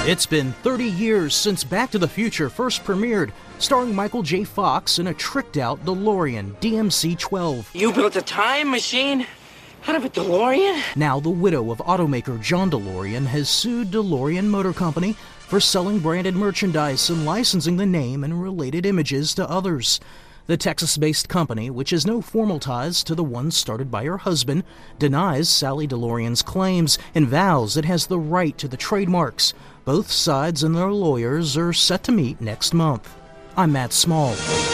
It's been 30 years since Back to the Future first premiered, starring Michael J. Fox in a tricked-out DeLorean DC-12. You built a time machine out of a DeLorean? Now the widow of automaker John DeLorean has sued DeLorean Motor Company for selling branded merchandise and licensing the name and related images to others. The Texas-based company, which has no formal ties to the one started by her husband, denies Sally DeLorean's claims and vows it has the right to the trademarks. Both sides and their lawyers are set to meet next month. I'm Matt Small.